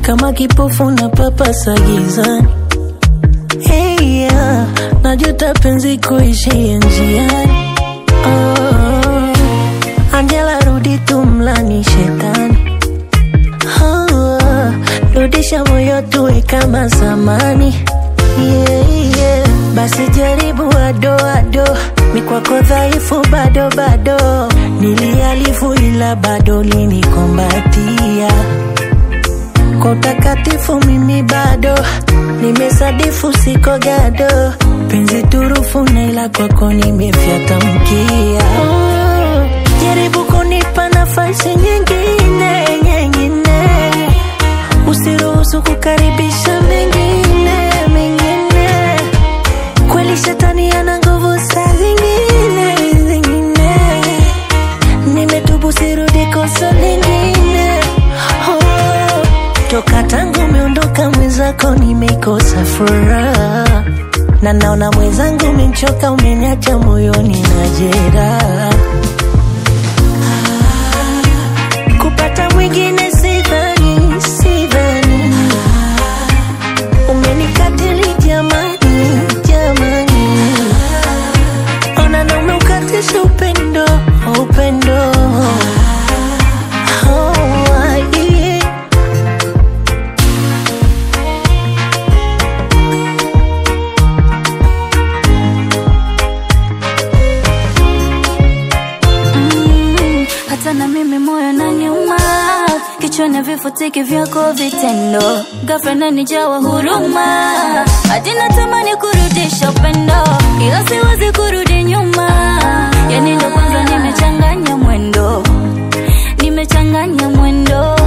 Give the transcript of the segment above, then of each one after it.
kama kipofu na papasa gizani. Hey yeah, najuta penzi kuishia njiani. Angela rudi tumlani shetani. Rudisha moyo tuwe kama zamani. Yeah, yeah. Basi jaribu ado, mikwako dhaifu bado. Nilialifu ila bado linikombatia. Kwa utakatifu mimi bado, nimesadifu siko gado. Penzi turufu na ila kwako nimefyata mkia. Jaribu kunipa nafasi nyingine. Usiruhusu kukaribisha mengine. Kweli shetani ana nguvu saa zingine. Nimetubu sirudi kosa lingine. Toka tangu umeondoka mwenzako nimekosa furaha. Na naona mwenzangu umenichoka, umeniacha moyoni na jeraha. Kupata mwingine sidhani. Umenikatili jamani. Ona na umeukatisha upendo. Hata na mimi moyo naniuma, kichwani vifutiki vyako vitendo. Girlfriend anijawa huruma, hadi natamani kurudisha upendo, ila siwezi kurudi nyuma. Yani ndo kwanza nimechanganya mwendo.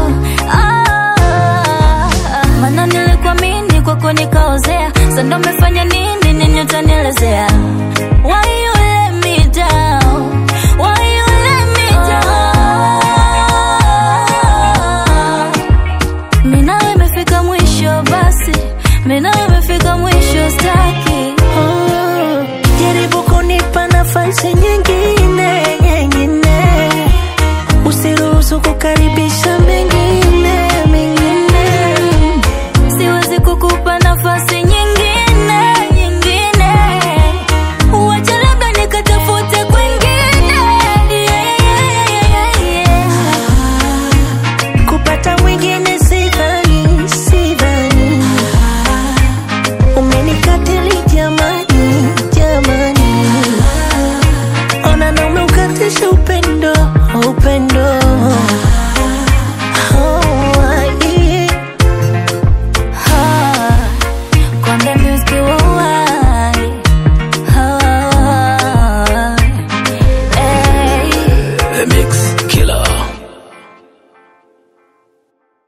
Mana nilikuamini kwako nikaozea. Sasa ndo umefanya nini? Nini utanielezea? Why you let me down? Why you let me down? Mina imefika mwisho basi. Mina imefika mwisho staki. Jaribu kunipa nafasi nyingine. Usiruhusu kukaribisha mengine. Siwezi kukupa nafasi nyingine. Uwache labda nikatafute kwingine. Kupata mwingine sidhani. Umenikatili jamani. Ona na umeukatisha upendo.